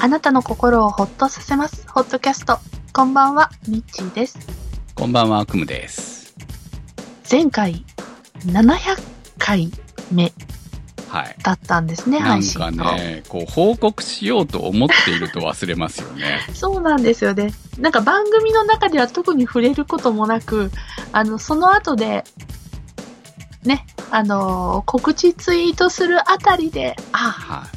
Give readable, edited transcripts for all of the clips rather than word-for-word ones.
あなたの心をほっとさせます。ホットキャスト。こんばんは、ミッチーです。 こんばんは、クムです。 前回、700回目だったんですね、 なんかね、こう報告しようと思っていると忘れますよね。 そうなんですよね。なんか番組の中では特に触れることもなく、その後で、ね、告知ツイートするあたりで、はい、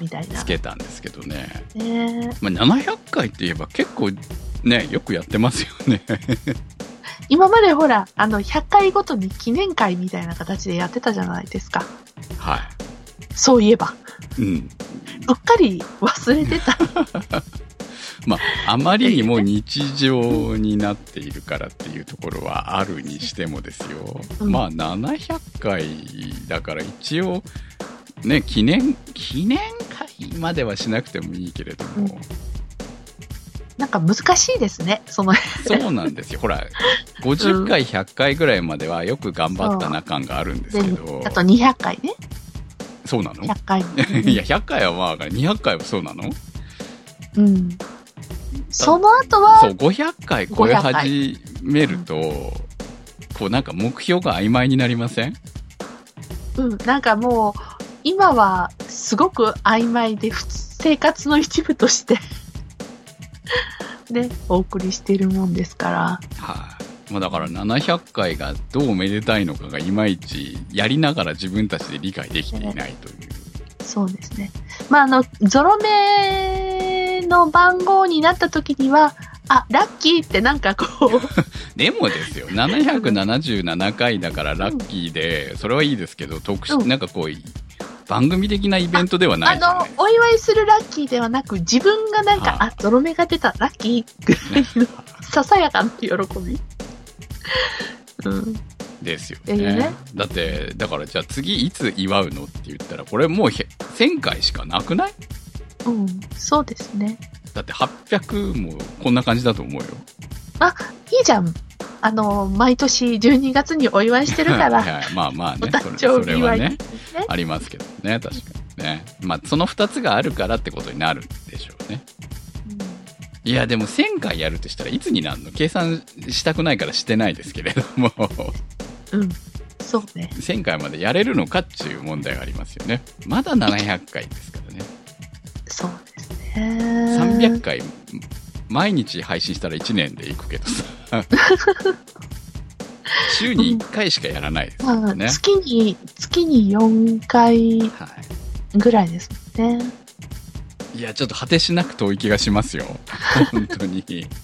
みたいな。 つけたんですけどね。まあ、700回って言えば結構ね、よくやってますよね。 今までほら、100回ごとに記念会みたいな形でやってたじゃないですか。 はい。 そういえば。 うん。 うっかり忘れてた。 まあ、あまりにも日常になっているからっていうところはあるにしてもですよ。まあ、700回だから一応、ね、記念会まではしなくてもいいけれども。 なんか難しいですね、そうなんですよ。ほら、50回、100回ぐらいまではよく頑張ったな感があるんですけど。 あと200回ね。 そうなの ?100 回。 いや、100回はまあ、200回はそうなのうん。その後は、 そう、500回超え始めると、こうなんか目標が曖昧になりません？ うん、なんかもう、今はすごく曖昧で、生活の一部として、ね、お送りしているもんですから。 はい、まあだから700回がどうめでたいのかがいまいちやりながら自分たちで理解できていないという。 そうですね。まあゾロ目の番号になった時には、ラッキーってなんかこう。 でもですよ、777回だからラッキーで、それはいいですけど、なんかこう、番組的なイベントではないじゃないですか。 お祝いするラッキーではなく、自分がなんか、ゾロ目が出た、ラッキーぐらいの、ささやかな喜び。うん。 ですよね。だって、だからじゃあ次いつ祝うのって言ったら、これもう1000回しかなくない？ うん、そうですね。 だって800もこんな感じだと思うよ。 いいじゃん。毎年12月にお祝いしてるから。 はい、まあまあね。 お誕生日祝いね。 ありますけどね、確かにね。まあ、その2つがあるからってことになるんでしょうね。いや、でも1000回やるとしたらいつになるの？計算したくないからしてないですけれども。 うん。そうね。 1000回までやれるのかっていう問題がありますよね。まだ700回ですからね。 そうですね。 300回、毎日配信したら1年でいくけどさ。週に1回しかやらないですよね。 月に4回ぐらいですもんね。 いや、ちょっと果てしなく遠い気がしますよ。本当に。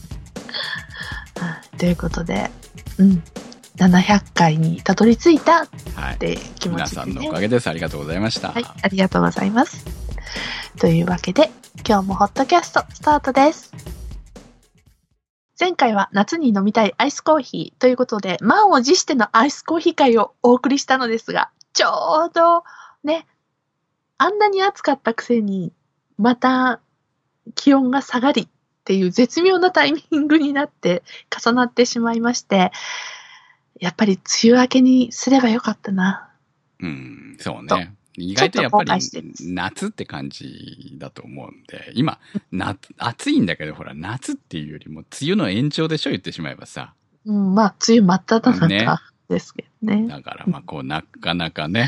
ということで、700回にたどり着いたって気持ちで、ね、 皆さんのおかげです。ありがとうございました。 はい、ありがとうございます。というわけで、今日もホットキャストスタートです。前回は夏に飲みたいアイスコーヒーということで、満を持してのアイスコーヒー会をお送りしたのですが、ちょうどね、あんなに暑かったくせに、また気温が下がりっていう絶妙なタイミングになって重なってしまいまして、やっぱり梅雨明けにすればよかったな。 そうね。意外とやっぱり夏って感じだと思うんで、今、暑いんだけど、ほら、夏っていうよりも梅雨の延長でしょ、言ってしまえばさ。 まあ、梅雨真っ只中ですけどね。 だから、まあ、こう、なかなかね、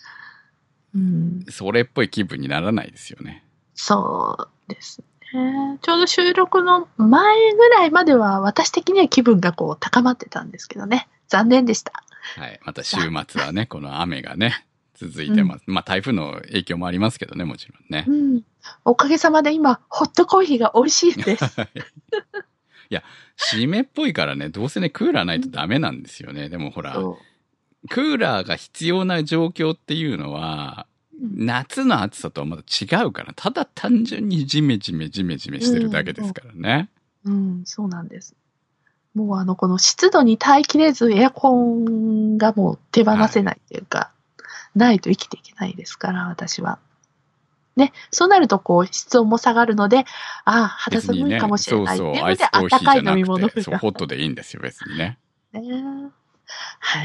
それっぽい気分にならないですよね。 そうですね。ちょうど収録の前ぐらいまでは、私的には気分がこう、高まってたんですけどね。残念でした。 はい。また週末はね、この雨がね、続いてます。まあ台風の影響もありますけどね、もちろんね。 おかげさまで今、ホットコーヒーが美味しいです。 いや、湿っぽいからね、どうせね、クーラーないとダメなんですよね。でもほら、クーラーが必要な状況っていうのは、夏の暑さとはまた違うから、ただ単純にジメジメしてるだけですからね。 そうなんです。もうこの湿度に耐えきれずエアコンがもう手放せないっていうか、ないと生きていけないですから、私は。ね、そうなるとこう室温も下がるので、肌寒いかもしれないっていうので、温かい飲み物が。 そう、ホットでいいんですよ、別にね。 はい。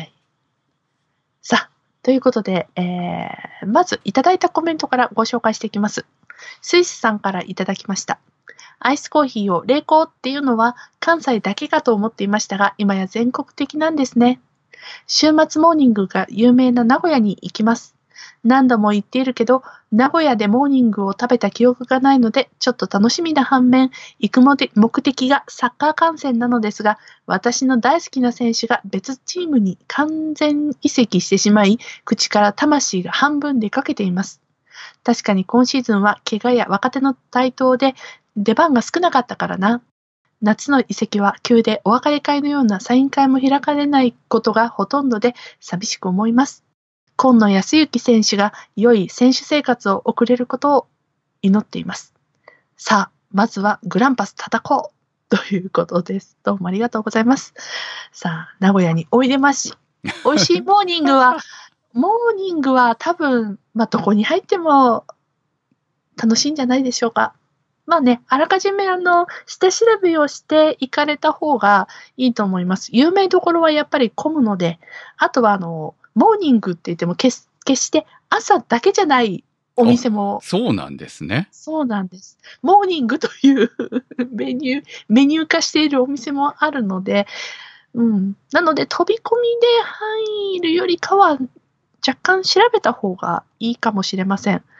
さあ、ということで、まずいただいたコメントからご紹介していきます。 スイスさんからいただきました。アイスコーヒーを冷凍っていうのは関西だけかと思っていましたが、今や全国的なんですね。週末モーニングが有名な名古屋に行きます。何度も言っているけど、名古屋でモーニングを食べた記憶がないので、ちょっと楽しみな反面、行く目的がサッカー観戦なのですが、私の大好きな選手が別チームに完全移籍してしまい、口から魂が半分出かけています。確かに今シーズンは怪我や若手の台頭で出番が少なかったからな。夏の移籍は急でお別れ会のようなサイン会も開かれないことがほとんどで寂しく思います。今野康之選手が良い選手生活を送れることを祈っています。さあ、まずはグランパス叩こうということです。どうもありがとうございます。さあ、名古屋においでますし、美味しいモーニングは多分、どこに入っても楽しいんじゃないでしょうか。あらかじめ下調べをして行かれた方がいいと思います。有名どころはやっぱり混むので、あとはモーニングって言っても決して朝だけじゃないお店も。 そうなんですね。 そうなんです。モーニングというメニュー化しているお店もあるので、なので飛び込みで入るよりかは若干調べた方がいいかもしれません。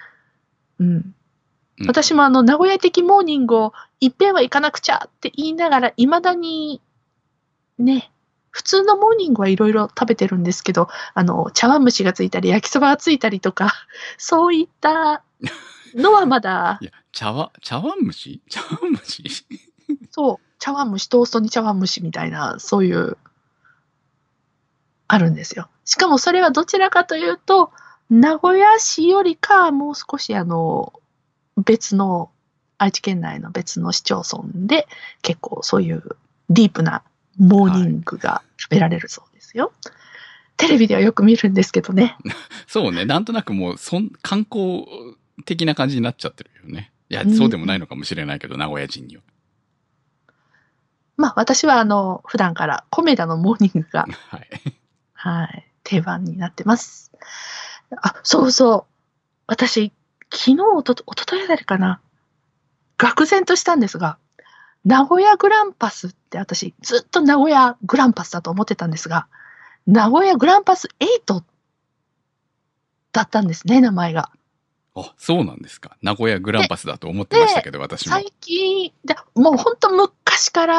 私も名古屋的モーニングをいっぺんは行かなくちゃって言いながら、未だにね、普通のモーニングはいろいろ食べてるんですけど、茶碗蒸しがついたり、焼きそばがついたりとか、そういったのはまだ。 いや、茶碗蒸しそう、茶碗蒸し、トーストに茶碗蒸しみたいな、そういう、あるんですよ。しかもそれはどちらかというと、名古屋市よりか、もう少し別の、愛知県内の別の市町村で、結構そういうディープなモーニングが食べられるそうですよ。テレビではよく見るんですけどね。 そうね、なんとなくもう、観光的な感じになっちゃってるよね。いや、そうでもないのかもしれないけど、名古屋人には。 私は普段からコメダのモーニングが、 はい、 定番になってます。そうそう。私、昨日、おとといあたりかな、愕然としたんですが、名古屋グランパスって私、ずっと名古屋グランパスだと思ってたんですが、名古屋グランパス8だったんですね、名前が。 そうなんですか。名古屋グランパスだと思ってましたけど、私も。 最近、もう本当昔から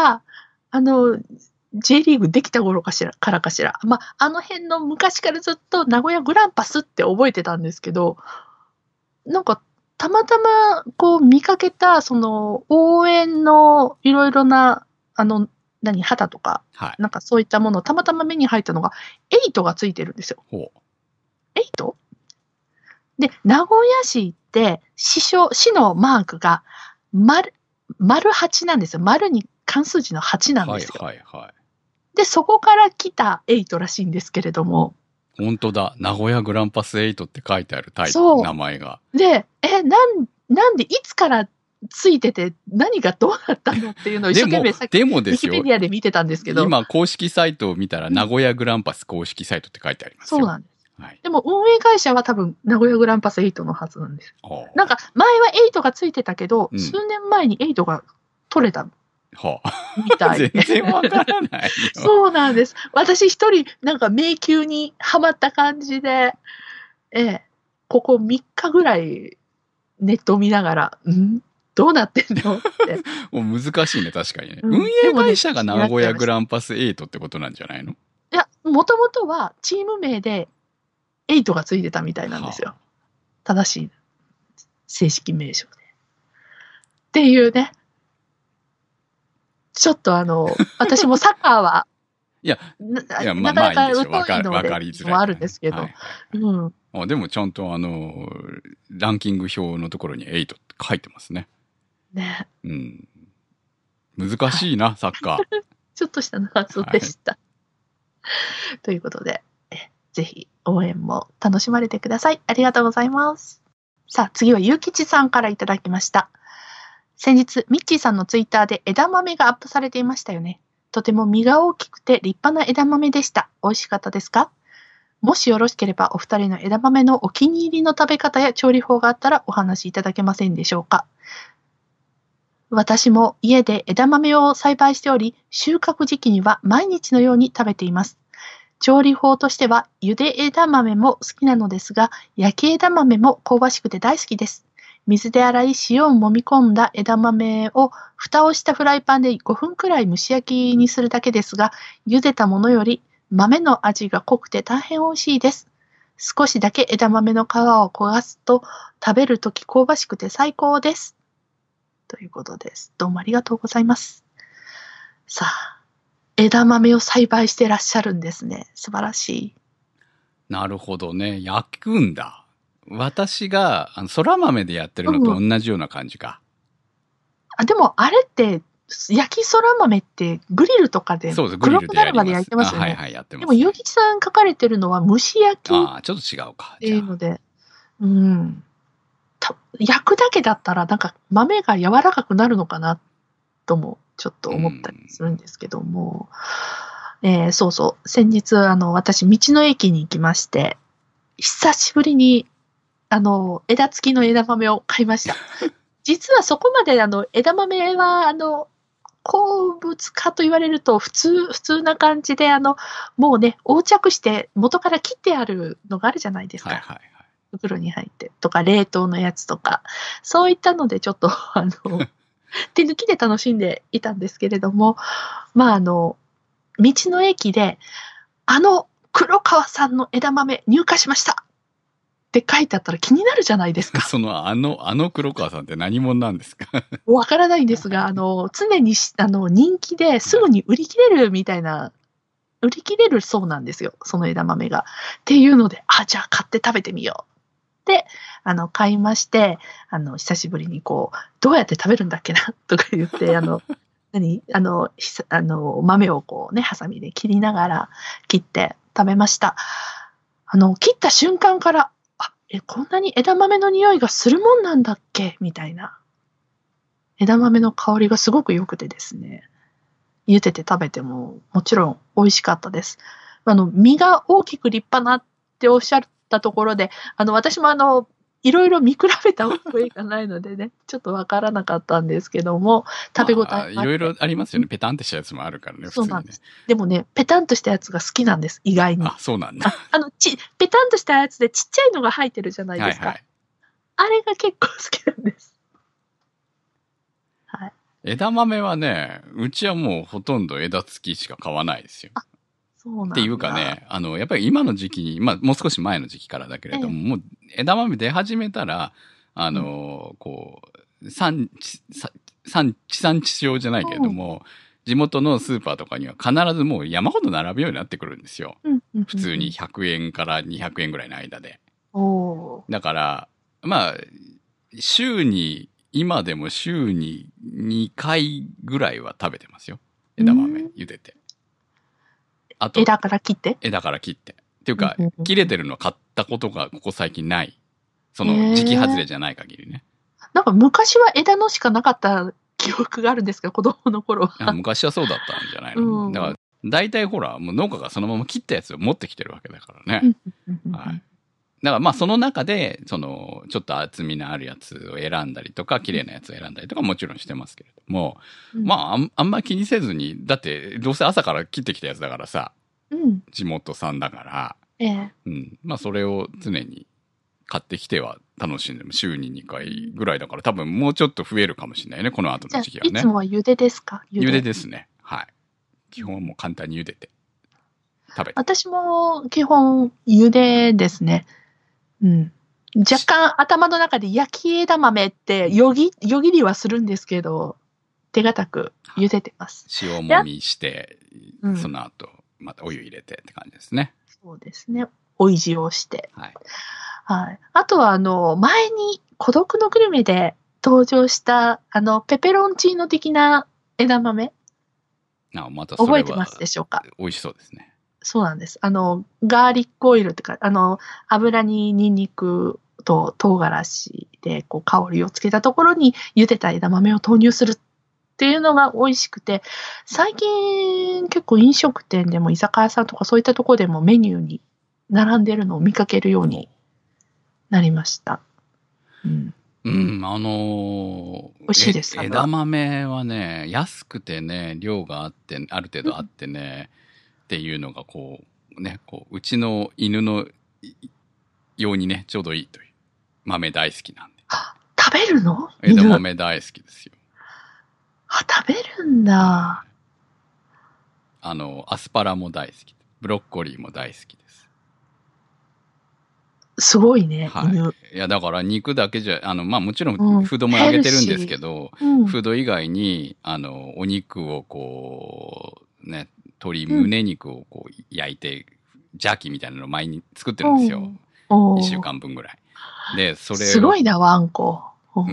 、J リーグできた頃からかしら。あの辺の昔からずっと名古屋グランパスって覚えてたんですけど、なんか、たまたま、見かけた、応援のいろいろな、旗とか、なんかそういったもの、たまたま目に入ったのが、8がついてるんですよ。8？ で、名古屋市って、市のマークが、丸8なんですよ。丸に漢数字の8なんですよ。で、そこから来た8らしいんですけれども、 本当だ。名古屋グランパス8って書いてある名前が。 で、なんでいつからついてて何がどうなったのっていうのを一生懸命さっきウィキペディアで見てたんですけど。 今公式サイトを見たら名古屋グランパス公式サイトって書いてありますよ。 そうなんです。でも運営会社は多分名古屋グランパス8のはずなんです。なんか前は8がついてたけど、数年前に8が取れた。みたい。 全然わからないよ。 そうなんです。私一人、なんか迷宮にはまった感じで、ここ3日ぐらいネットを見ながら、どうなってんのって。 もう難しいね、確かにね。運営会社が名古屋グランパス8ってことなんじゃないの？ いや、もともとはチーム名で8がついてたみたいなんですよ。正しい正式名称で。っていうね。ちょっと私もサッカーは、なかなか疎いのでもあるんですけど。 でもちゃんとランキング表のところに8って書いてますね。 ね。 難しいな、サッカー。 ちょっとした謎でした。ということで、ぜひ応援も楽しまれてください。ありがとうございます。さあ、次はゆうきちさんからいただきました。先日、ミッチーさんのツイッターで枝豆がアップされていましたよね。とても実が大きくて立派な枝豆でした。美味しかったですか？ もしよろしければお二人の枝豆のお気に入りの食べ方や調理法があったらお話しいただけませんでしょうか。私も家で枝豆を栽培しており、収穫時期には毎日のように食べています。調理法としては、茹で枝豆も好きなのですが、焼き枝豆も香ばしくて大好きです。水で洗い、塩を揉み込んだ枝豆を蓋をしたフライパンで5分くらい蒸し焼きにするだけですが、茹でたものより豆の味が濃くて大変美味しいです。少しだけ枝豆の皮を焦がすと食べるとき香ばしくて最高です。ということです。どうもありがとうございます。さあ、枝豆を栽培してらっしゃるんですね。素晴らしい。 なるほどね。焼くんだ。私が、空豆でやってるのと同じような感じか。 でも、あれって、焼きそら豆ってグリルとかで黒くなるまで焼いてますよね。 はいはい、やってます、 ね。でも、ゆきさん書かれてるのは蒸し焼き。 ああ、ちょっと違うか。 っていうので、焼くだけだったら、なんか豆が柔らかくなるのかなとも、ちょっと思ったりするんですけども、そうそう、先日、私、道の駅に行きまして、久しぶりに、枝付きの枝豆を買いました。実はそこまで、枝豆は、鉱物化と言われると普通な感じで、もうね、横着して元から切ってあるのがあるじゃないですか。 はいはいはい。 袋に入ってとか、冷凍のやつとか、そういったのでちょっと、手抜きで楽しんでいたんですけれども、まあ、道の駅で、黒川さんの枝豆入荷しましたって書いてあったら気になるじゃないですか。 黒川さんって何者なんですか？ わからないんですが、常に、人気ですぐに売り切れるみたいな、売り切れるそうなんですよ、その枝豆が。っていうので、じゃあ買って食べてみよう。で、買いまして、久しぶりにどうやって食べるんだっけなとか言って、豆をハサミで切りながら切って食べました。切った瞬間から、こんなに枝豆の匂いがするもんなんだっけみたいな。枝豆の香りがすごく良くてですね。茹でて食べてももちろん美味しかったです。実が大きく立派なっておっしゃったところで、私もいろいろ見比べた覚えがないのでね、ちょっとわからなかったんですけども、食べ応えがあって。 いろいろありますよね。ペタンってしたやつもあるからね、普通にね。そうなんです。 でもね、ペタンとしたやつが好きなんです、意外に。 そうなんだ。 ペタンとしたやつでちっちゃいのが入ってるじゃないですか。はいはい、あれが結構好きなんです。はい。 枝豆はね、うちはもうほとんど枝付きしか買わないですよ。 そうなんだ。 っていうかね、やっぱり今の時期に、もう少し前の時期からだけれども、もう枝豆出始めたら、地産地消じゃないけれども、地元のスーパーとかには必ずもう山ほど並ぶようになってくるんですよ。普通に100円から200円ぐらいの間で。だから、今でも週に2回ぐらいは食べてますよ。枝豆茹でて。あと枝から切って。 っていうか、切れてるの買ったことがここ最近ない。その時期外れじゃない限りね。 なんか昔は枝のしかなかった記憶があるんですか、子供の頃は。 昔はそうだったんじゃないの、だから、大体ほら、もう農家がそのまま切ったやつを持ってきてるわけだからね。はい。だからその中で、ちょっと厚みのあるやつを選んだりとか、綺麗なやつを選んだりとかもちろんしてますけれども、あんま気にせずに、だって、どうせ朝から切ってきたやつだからさ、地元産だから、それを常に買ってきては楽しんでも、週に2回ぐらいだから、多分もうちょっと増えるかもしれないね、この後の時期はね。 いつもは茹でですか？ 茹でですね。はい。基本はもう簡単に茹でて食べて。 私も基本茹でですね。若干頭の中で焼き枝豆ってよぎりはするんですけど、手堅く茹でてます。 塩もみして、その後、またお湯入れてって感じですね。 そうですね。追い塩をして。 はい。 はい。あとは、前に孤独のグルメで登場した、ペペロンチーノ的な枝豆。 またそれは覚えてますでしょうか？ 美味しそうですね。 そうなんです。ガーリックオイルってか、油にニンニクと唐辛子で香りをつけたところに茹でた枝豆を投入するっていうのが美味しくて、最近結構飲食店でも居酒屋さんとかそういったところでもメニューに並んでるのを見かけるようになりました。うん。 うん、 美味しいです、 枝豆はね、安くてね、量があって、ある程度あってね、っていうのがこう、ね、こう、うちの犬の用にね、ちょうどいいという。豆大好きなんで。 食べるの？ 枝豆大好きですよ。 食べるんだ。 アスパラも大好き。ブロッコリーも大好きです。 すごいね、 はい。 犬。 いや、だから肉だけじゃ、まあもちろんフードもあげてるんですけど、フード以外に、お肉をこう、ね、鶏胸肉をこう焼いて、ジャーキーみたいなのを前に作ってるんですよ。1週間分ぐらい。で、それを。 すごいな、ワンコ。 うん。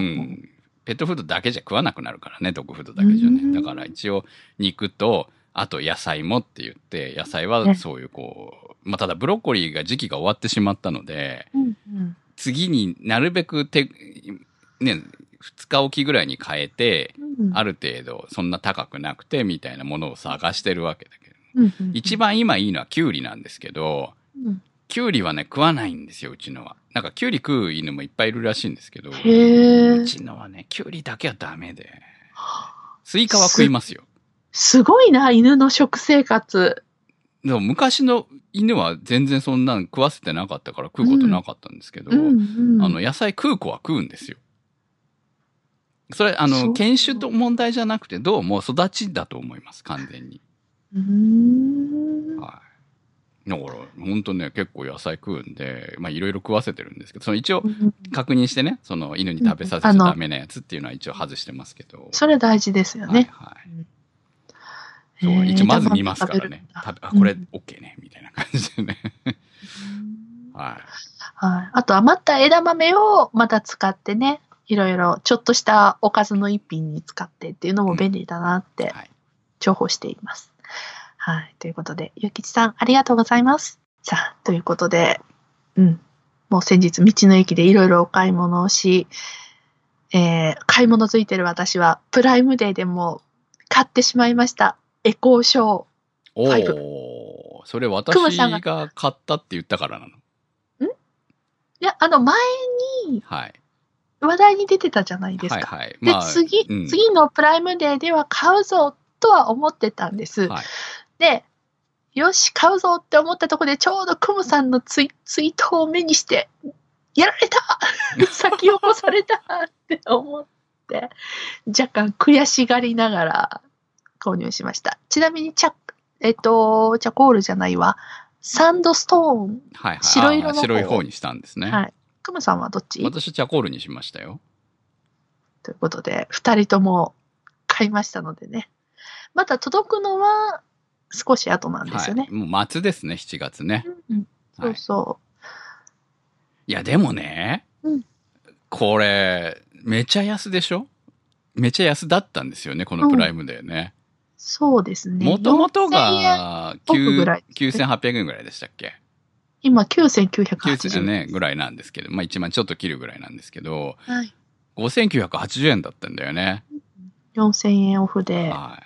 ペットフードだけじゃ食わなくなるからね、ドッグフードだけじゃね。だから一応肉と、あと野菜もって言って、野菜はそういうこう、まあただブロッコリーが時期が終わってしまったので、次になるべくね、2日おきぐらいに変えて、ある程度そんな高くなくてみたいなものを探してるわけだけど、一番今いいのはキュウリなんですけど、キュウリはね、食わないんですよ、うちのは。なんかキュウリ食う犬もいっぱいいるらしいんですけど、うちのはね、キュウリだけはダメで、スイカは食いますよ。 すごいな、犬の食生活。 でも昔の犬は全然そんなの食わせてなかったから食うことなかったんですけど、野菜食う子は食うんですよ。それ、犬種と問題じゃなくて、どうも育ちだと思います、完全に。はい。だから、ほんとね、結構野菜食うんで、まあいろいろ食わせてるんですけど、一応確認してね、犬に食べさせちゃダメなやつっていうのは一応外してますけど。 それ大事ですよね。 はい。そう、一応まず見ますからね。これ OK ね、みたいな感じでね。はい。 はい。あと余った枝豆をまた使ってね、いろいろちょっとしたおかずの一品に使ってっていうのも便利だなって重宝しています。はい。ということで、ゆきちさんありがとうございます。さあ、ということで、もう先日道の駅でいろいろお買い物をし、買い物ついてる私はプライムデーでも買ってしまいました。エコーショー5。 それ私が買ったって言ったからなの？ いや、前に、話題に出てたじゃないですか。はいはい。まあ、で、次のプライムデーでは買うぞとは思ってたんです。はい、で、よし、買うぞって思ったところで、ちょうどクムさんのツイートを目にして、やられた先を越されたって思って、若干悔しがりながら購入しました。ちなみにチャコールじゃないわ。サンドストーン。 はいはい。 白色の方。 白い方にしたんですね。 はい。クムさんはどっち？ 私、チャコールにしましたよ。 ということで、二人とも買いましたのでね。また届くのは少し後なんですよね。 はい、もう末ですね、7月ね。 そうそう。 いや、でもね、これ、めちゃ安でしょ？めちゃ安だったんですよね、このプライムデーね。 そうですね。 もともとが9800円ぐらいでしたっけ？ 今9980 円。ね、ぐらいなんですけど、まあ1万ちょっと切るぐらいなんですけど、5980円だったんだよね。 4000円オフで。 はい。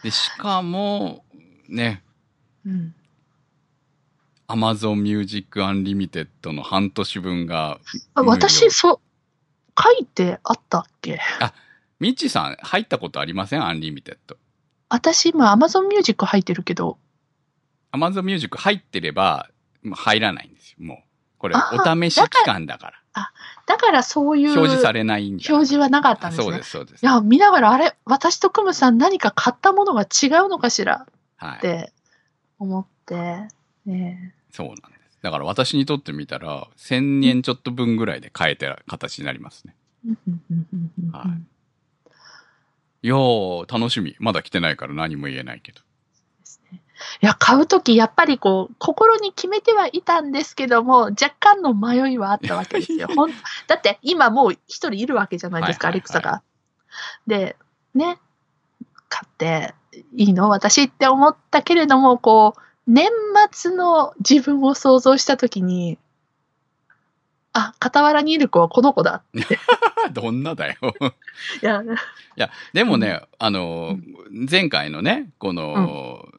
で、しかも、ね、Amazon Music Unlimited の半年分が。 私、書いてあったっけ？ ミッチーさん入ったことありません？アンリミテッド。 私今 Amazon Music 入ってるけど。 Amazon Music 入ってれば入らないんですよ。もう。これお試し期間だから。 だからそういう。 表示されないんだ。 表示はなかったんですね。 そうです、そうです。 いや、見ながらあれ、私とクムさん何か買ったものが違うのかしらって思って。 そうなんです。だから私にとってみたら、1000円ちょっと分ぐらいで買えた形になりますね。はい。いやー、楽しみ。まだ来てないから何も言えないけど。 いや、買うとき、やっぱりこう、心に決めてはいたんですけども、若干の迷いはあったわけですよ。だって、今もう一人いるわけじゃないですか、アレクサが。で、ね、買っていいの私って思ったけれども、こう、年末の自分を想像したときに、傍らにいる子はこの子だって。 どんなだよ。 いや、 でもね、前回のね、この、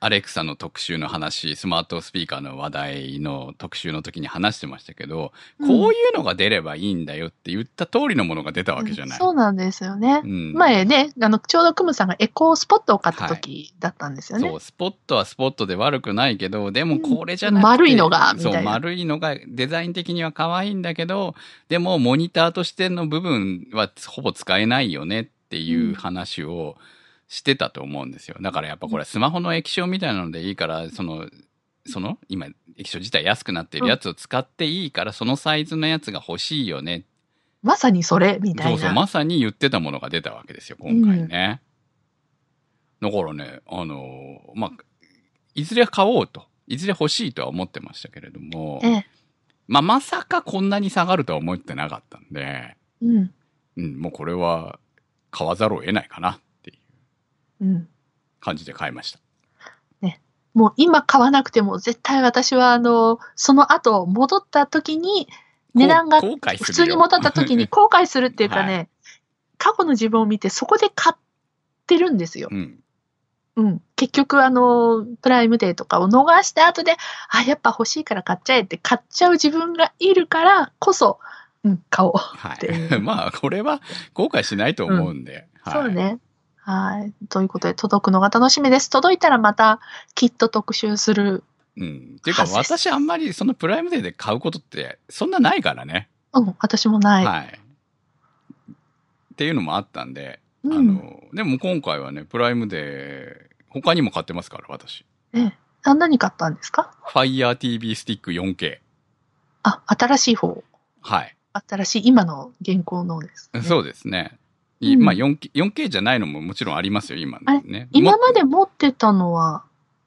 アレクサの特集の話、スマートスピーカーの話題の特集の時に話してましたけど、こういうのが出ればいいんだよって言った通りのものが出たわけじゃない。 そうなんですよね。 うん前ね、ちょうどクムさんがエコースポットを買った時だったんですよね。 そう、スポットはスポットで悪くないけど、でもこれじゃなくて、 丸いのが、みたいな。 そう、丸いのがデザイン的には可愛いんだけど、でもモニターとしての部分はほぼ使えないよねっていう話をしてたと思うんですよ。だからやっぱこれスマホの液晶みたいなのでいいから、今、液晶自体安くなってるやつを使っていいから、そのサイズのやつが欲しいよね。 まさにそれ、みたいな。 そうそう、まさに言ってたものが出たわけですよ、今回ね。だからね、いずれ買おうと、いずれ欲しいとは思ってましたけれども、まさかこんなに下がるとは思ってなかったんで、もうこれは買わざるを得ないかなっていう感じで買いました。 ね、もう今買わなくても絶対私はその後戻った時に値段が普通に戻った時に後悔するっていうかね、はい、過去の自分を見てそこで買ってるんですよ。結局プライムデーとかを逃した後で、やっぱ欲しいから買っちゃえって買っちゃう自分がいるからこそ、買おうっていう。 はい。まあ、これは後悔しないと思うんで。 そうね。はい。ということで、届くのが楽しみです。届いたらまた、きっと特集する。 っていうか、私あんまりそのプライムデーで買うことって、そんなないからね。 私もない。 はい。っていうのもあったんで、でも今回はね、プライムデー、他にも買ってますから、私。 何買ったんですか？ Fire TV スティック 4K。 新しい方。 はい。 新しい、今の現行のですね。 そうですね。まあ 4K じゃないのももちろんありますよ、今ね。 今まで持ってたのは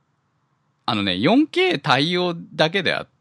4K 対応だけであって、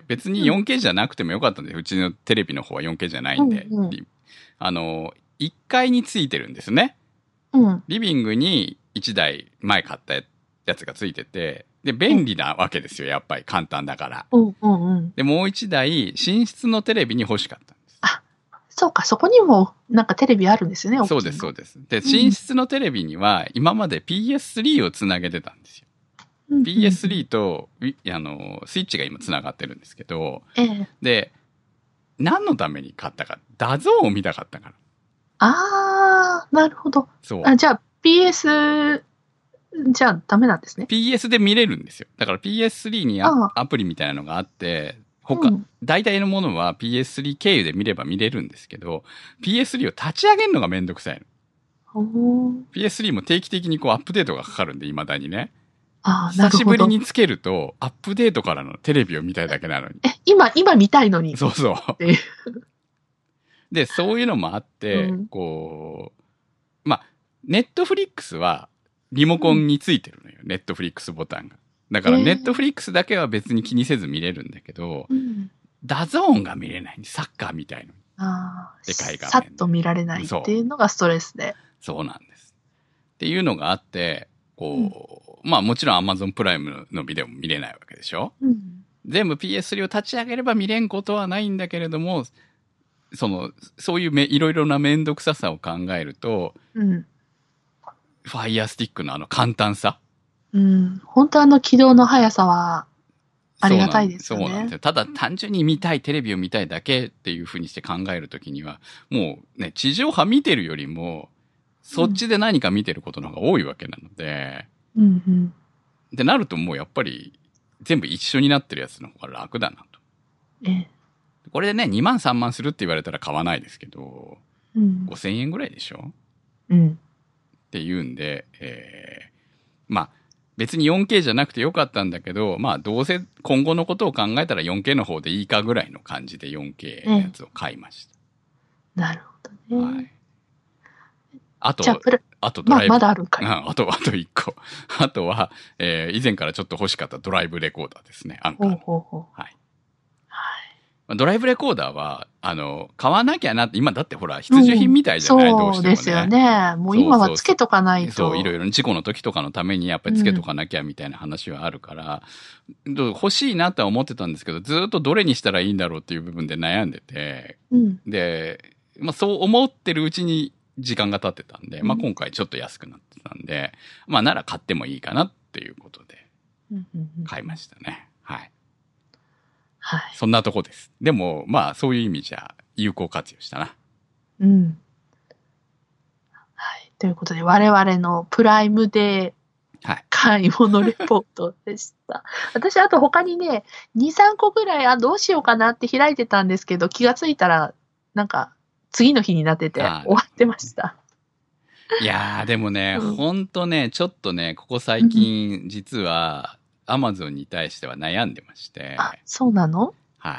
別に 4K じゃなくてもよかったんで、うちのテレビの方は 4K じゃないんで、1階についてるんですね。リビングに1台前買ったやつがついてて、で、便利なわけですよ、やっぱり簡単だから。で、もう1台、寝室のテレビに欲しかったんです。 そうか、そこにもなんかテレビあるんですよね、 そうです、そうです。で、寝室のテレビには今まで PS3 をつなげてたんですよ。PS3 と、スイッチが今つながってるんですけど、で、何のために買ったか、ダゾーンを見たかったから。 なるほど。じゃあ PS、じゃあダメなんですね。 PS で見れるんですよ。だから PS3 にアプリみたいなのがあって、大体のものは PS3 経由で見れば見れるんですけど、PS3 を立ち上げるのがめんどくさいの。PS3 も定期的にアップデートがかかるんで、未だにね。久しぶりにつけると、アップデートからのテレビを見たいだけなのに。 今見たいのに。 そうそう。で、そういうのもあって、ネットフリックスはリモコンについてるのよ、ネットフリックスボタンが。だからネットフリックスだけは別に気にせず見れるんだけど、ダゾーンが見れない。サッカーみたいの。でかい画面。 さっと見られないっていうのがストレスで。 そうなんです。っていうのがあって、もちろん Amazon プライムのビデオも見れないわけでしょ、全部 PS3 を立ち上げれば見れんことはないんだけれども、そういういろいろなめんどくささを考えると、ファイヤースティックの簡単さ。 本当起動の速さはありがたいですよね。 そうなんですよ。ただ単純に見たい、テレビを見たいだけっていうふうにして考えるときには、もうね、地上波見てるよりも、そっちで何か見てることの方が多いわけなので、でなるともうやっぱり全部一緒になってるやつの方が楽だなと。これでね、2万3万するって言われたら買わないですけど、5000円ぐらいでしょ、っていうんで、別に 4K じゃなくてよかったんだけど、どうせ今後のことを考えたら 4K の方でいいかぐらいの感じで 4K のやつを買いました。 なるほどね。はい。 あとドライブ。 まだあるんかい。 あと1個。あとは、以前からちょっと欲しかったドライブレコーダーですね。アンカーの。はい。ドライブレコーダーは、買わなきゃなって、今だってほら、必需品みたいじゃない、どうしてもね。 そうですよね。もう今はつけとかないと。 そう、いろいろ事故の時とかのためにやっぱりつけとかなきゃみたいな話はあるから、欲しいなとは思ってたんですけど、ずっとどれにしたらいいんだろうっていう部分で悩んでて、で、そう思ってるうちに時間が経ってたんで、今回ちょっと安くなってたんで、なら買ってもいいかなっていうことで、 買いましたね。はい。 はい。 そんなとこです。でも、まあ、そういう意味じゃ、有効活用したな。 うん。はい。ということで、我々のプライムデーはい。 買い物レポートでした。私、あと他にね、2、3個ぐらい、どうしようかなって開いてたんですけど、気がついたら、なんか、次の日になってて、終わってました。 いやー、でもね、ほんとね、ちょっとね、ここ最近、実は、アマゾンに対しては悩んでまして。 あ、そうなの？ はい。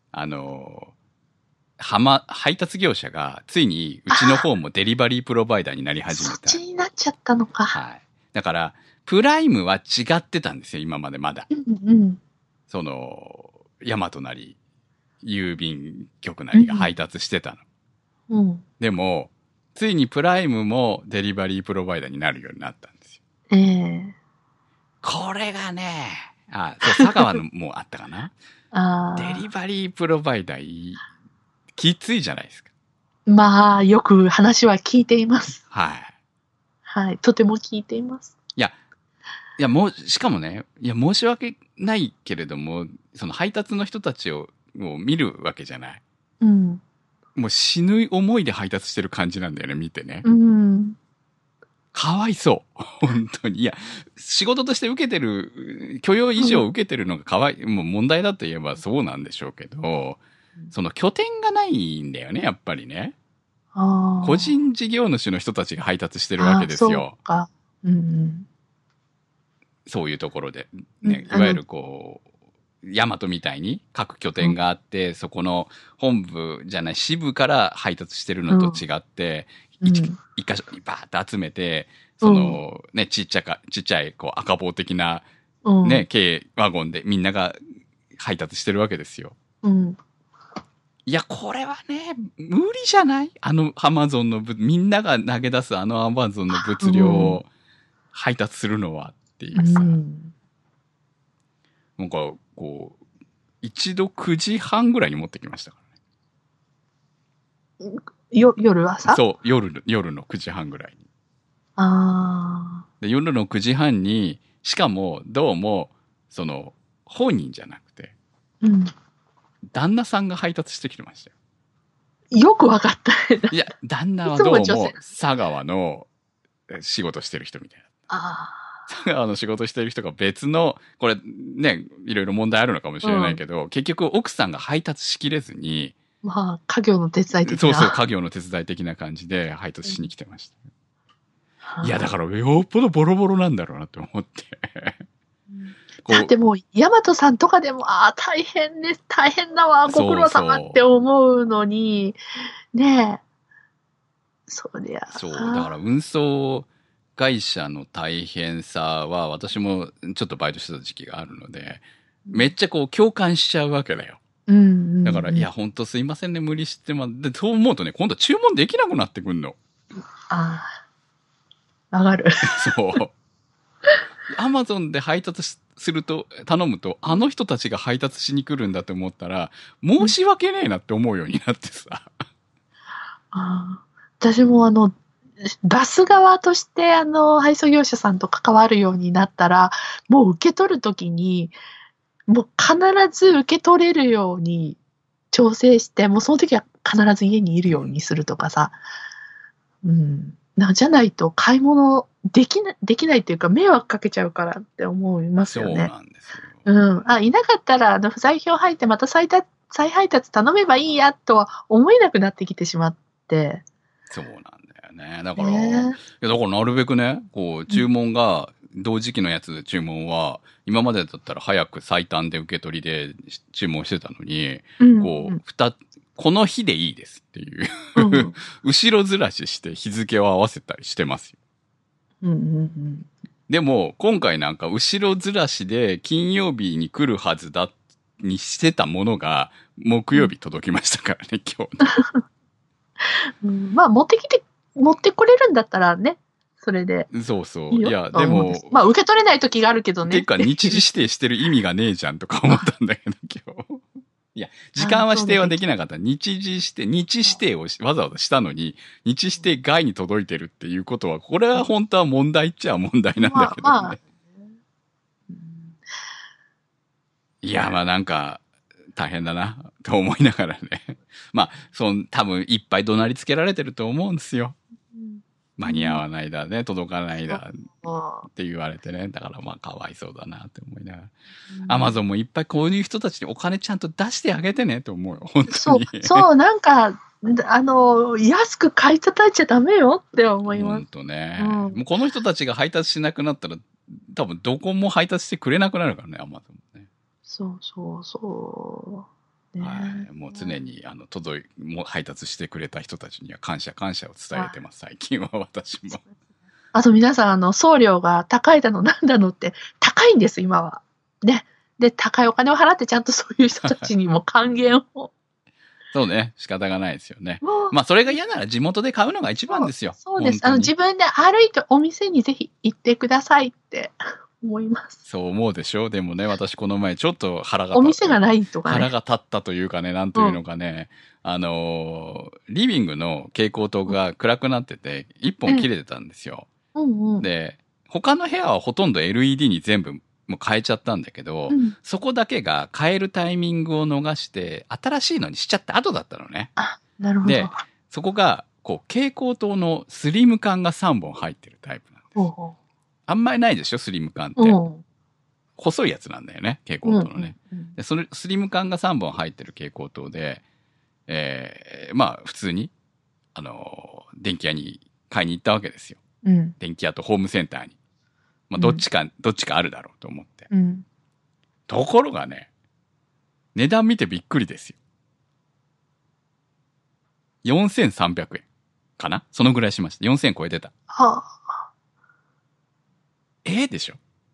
配達業者が、ついに、うちの方もデリバリープロバイダーになり始めた。 そっちになっちゃったのか。 はい。だから、プライムは違ってたんですよ、今までまだ。その、ヤマトなり、郵便局なりが配達してたの。でも、ついにプライムもデリバリープロバイダーになるようになったんですよ。これがね、佐川のもあったかなデリバリープロバイダー、きついじゃないですか。まあ、よく話は聞いています。 はい。 はい、とても聞いています。 いや、しかもね、申し訳ないけれども、その配達の人たちを見るわけじゃない。もう死ぬ思いで配達してる感じなんだよね、見てね。かわいそう。本当に。いや、仕事として受けてる、許容以上受けてるのがもう問題だと言えばそうなんでしょうけど、その拠点がないんだよね、やっぱりね。個人事業主の人たちが配達してるわけですよ。 そうか。 そういうところで。ね、いわゆるヤマトみたいに各拠点があって、そこの本部じゃない支部から配達してるのと違って、一箇所にバーって集めて、そのね、ちっちゃい赤棒的なね、軽ワゴンでみんなが配達してるわけですよ。いや、これはね、無理じゃないアマゾンのみんなが投げ出すアマゾンの物量を配達するのはっていうさ。なんか、一度9時半ぐらいに持ってきましたからね。 夜朝？ そう、夜の9時半ぐらいに。で、夜の9時半に、しかも、どうも、本人じゃなくて、旦那さんが配達してきてましたよ。 よくわかった。 いや、旦那はどうも、佐川の仕事してる人みたいな。佐川の仕事してる人が別の、これね、いろいろ問題あるのかもしれないけど、結局奥さんが配達しきれずに、 家業の手伝い的な。 そう、家業の手伝い的な感じで配達しに来てました。いや、だからよっぽどボロボロなんだろうなって思って。 だってもう、ヤマトさんとかでも、大変です、大変だわ、ご苦労様って思うのに、ねえ。そう、だから運送会社の大変さは、私もちょっとバイトしてた時期があるので、めっちゃ共感しちゃうわけだよ。だから、いや、ほんとすいませんね、無理してで、そう思うとね、今度注文できなくなってくんの。 わかる。 そう。アマゾンで配達頼むと、あの人たちが配達しに来るんだと思ったら、申し訳ねえなって思うようになってさ。 私も出す側として配送業者さんと関わるようになったら、もう受け取るときに、もう必ず受け取れるように調整して、もうその時は必ず家にいるようにするとかさ。じゃないと買い物できないっていうか迷惑かけちゃうからって思いますよね。 そうなんですよ。 いなかったら不在票入ってまた再配達頼めばいいやとは思えなくなってきてしまって。 そうなんだよね。だから、なるべくね、注文が、同時期のやつ注文は、今までだったら早く最短で受け取りで注文してたのに、この日でいいですっていう後ろずらしして日付を合わせたりしてますよ。でも、今回なんか後ろずらしで金曜日に来るはずだにしてたものが木曜日届きましたからね、今日。持ってこれるんだったらね、それで。 そう。いや、でも。 受け取れない時があるけどね。 てか、日時指定してる意味がねえじゃんとか思ったんだけど、今日。いや、時間は指定はできなかった。日指定をわざわざしたのに、日指定外に届いてるっていうことは、これは本当は問題っちゃ問題なんだけどね。 いや、まあなんか、大変だな、と思いながらね。まあ、多分いっぱい怒鳴りつけられてると思うんですよ。間に合わないだね、届かないだって言われてね。だからまあかわいそうだなって思いながら。アマゾンもいっぱいこういう人たちにお金ちゃんと出してあげてねって思うよ。本当に。 そう、なんか、安く買い叩いちゃダメよって思います。 本当ね。もうこの人たちが配達しなくなったら、多分どこも配達してくれなくなるからね、アマゾンもね。 そう。ね、 はい。もう常に、もう配達してくれた人たちには感謝を伝えてます、最近は私も。 あと皆さん、送料が高いだのなんだのって高いんです、今は。ね。で、高いお金を払ってちゃんとそういう人たちにも還元を。 そうね。仕方がないですよね。まあ、それが嫌なら地元で買うのが一番ですよ。 そうです。自分で歩いてお店にぜひ行ってくださいって思います。 そう思うでしょ。でもね、私この前ちょっと腹が立った。 お店がないとかね。 腹が立ったというかね、なんというのかね。リビングの蛍光灯が暗くなってて、一本切れてたんですよ。で、他の部屋はほとんど LED に全部もう変えちゃったんだけど、そこだけが変えるタイミングを逃して、新しいのにしちゃった後だったのね。 あ、なるほど。 で、そこが、蛍光灯のスリム缶が3本入ってるタイプなんです。あんまりないでしょ、スリム缶って。細いやつなんだよね、蛍光灯のね。で、そのスリム缶が3本入ってる蛍光灯で、まあ、普通に、電気屋に買いに行ったわけですよ。電気屋とホームセンターに。まあ、どっちかあるだろうと思って。ところがね、値段見てびっくりですよ。4300円かな、そのぐらいしました。4000円超えてた。はあ。でしょ。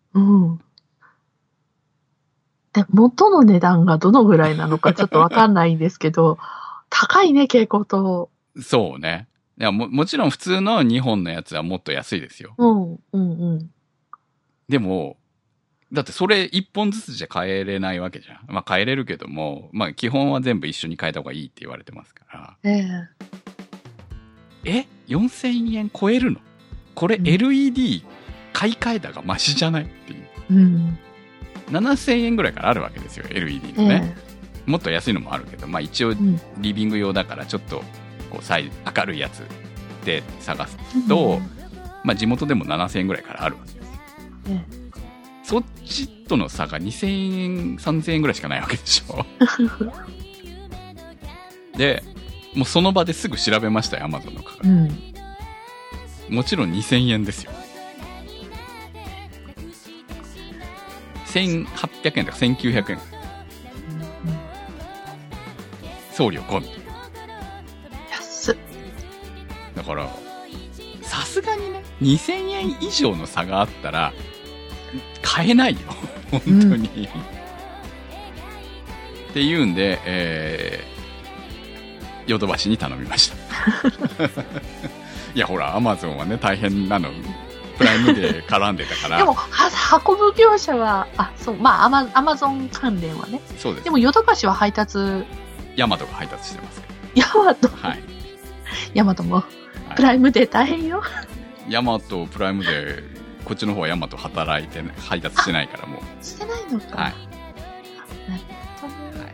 で、元の値段がどのぐらいなのかちょっとわかんないんですけど、高いね、蛍光灯。 そうね。いや、もちろん普通の2本のやつはもっと安いですよ。でも、だってそれ1本ずつじゃ買えれないわけじゃん。まあ買えれるけども、まあ基本は全部一緒に買えた方がいいって言われてますから。4000円超えるの？これ LED 買い替えたがマシじゃないっていう。7000円ぐらいからあるわけですよ、LED のね。もっと安いのもあるけど、まあ一応リビング用だからちょっと明るいやつで探すと、まあ地元でも7000円ぐらいからあるわけですよ。そっちとの差が2000円、3000円ぐらいしかないわけでしょ。で、もうその場ですぐ調べましたよ、Amazon の価格。もちろん2000円ですよ。1800円とか1900円。送料込み。 安っ。 だから、さすがにね、2000円以上の差があったら、買えないよ。本当に。っていうんで、ヨドバシに頼みました。いや、ほら、アマゾンはね、大変なの。プライムで絡んでたから。 でも、運ぶ業者は、まあ、アマゾン関連はね。 そうです。 でも、ヨドバシは配達。 ヤマトが配達してますから。 ヤマト？ はい。 ヤマトも、プライムで大変よ。 ヤマト、プライムで、こっちの方はヤマト働いて、ね、配達してないからもう。 してないのか。 はい。なるほどね。はい。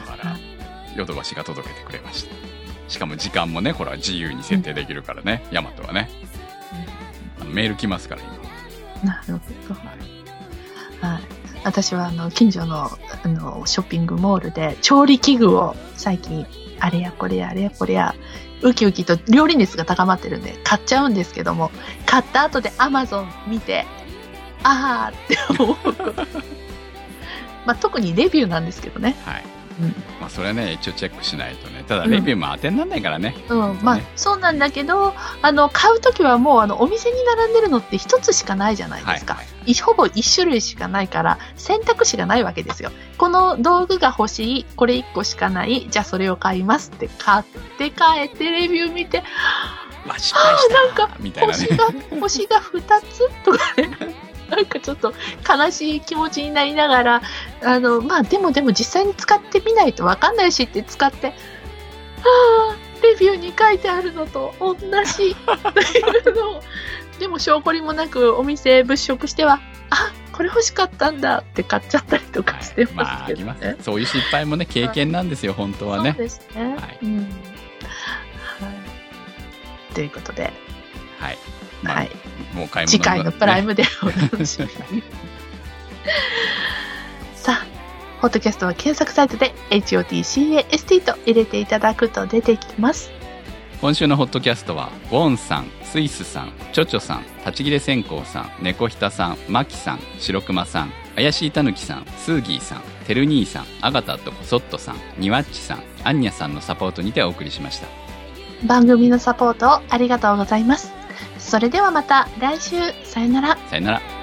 だから、ヨドバシが届けてくれました。しかも時間もね、これは自由に設定できるからね、ヤマトはね。メール来ますから今。なるほど。はい。私は近所のショッピングモールで調理器具を最近あれやこれやウキウキと料理熱が高まってるんで買っちゃうんですけども、買った後で Amazon 見てあーって思う。まあ特にレビューなんですけどね。 はい。まあそれはね一応チェックしないとね。ただレビューも当てにならないからね。 まあそうなんだけど買うときはもうお店に並んでるのって一つしかないじゃないですか。ほぼ一種類しかないから選択肢がないわけですよ。この道具が欲しい、これ一個しかない、じゃあそれを買いますって買って帰ってレビュー見て、なんか星が2つとかね。なんかちょっと悲しい気持ちになりながら、まあでも実際に使ってみないと分かんないしって使って、レビューに書いてあるのと同じっていうのを、でも証拠りもなくお店物色しては、ここれ欲しかったんだって買っちゃったりとかしてますけどね。 まあ、あります。そういう失敗もね、経験なんですよ、本当はね。 そうですね。 はいうん。はい。ということで、 はい。まあ、 はい。 もう買い物次回のプライムでお楽しみに。さあ、ポッドキャストは検索サイトで HOTCAST と入れていただくと出てきます。 今週のホットキャストはウォンさん、スイスさん、チョチョさん、立ち切れ線香さん、猫ひたさん、マキさん、白熊さん、怪しいたぬきさん、スーギーさん、てる兄さん、アガタとコソットさん、ニワッチさん、アンニャさんのサポートにてお送りしました。 番組のサポートをありがとうございます。それではまた来週、さよなら。 さよなら。